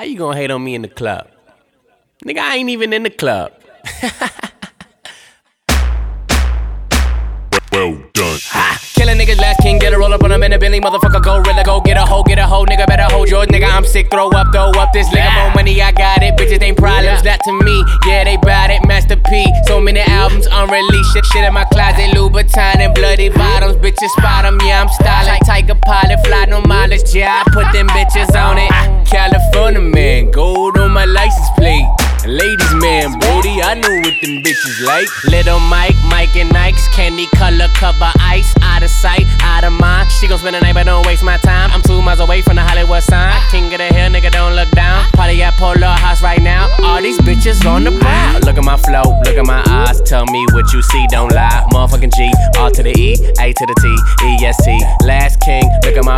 How you gonna hate on me in the club? Nigga, I ain't even in the club. Well done. Killing niggas, last king, get a roll up on him in a Bentley, motherfucker, gorilla, go get a hoe, nigga, better hold yours, nigga, I'm sick, throw up, this nigga, more money, I got it, bitches ain't problems, not to me, yeah, they bout it, Master P, so many albums, unreleased, shit in my closet, Louboutin and bloody bottoms, bitches spot 'em, yeah, I'm styling, Tiger Pilot, fly no mileage, yeah, I put them bitches on it, California man, gold on my license plate. Ladies man, Brody, I know what them bitches like. Little Mike and Nikes, candy color cover ice. Out of sight, out of mind. She gon' spend the night but don't waste my time. I'm 2 miles away from the Hollywood sign. King of the hill, nigga, don't look down. Party at Polo House right now. All these bitches on the prowl. Look at my flow, look at my eyes. Tell me what you see, don't lie. Motherfucking G, R to the E, A to the T, E-S-T. Last king, look at my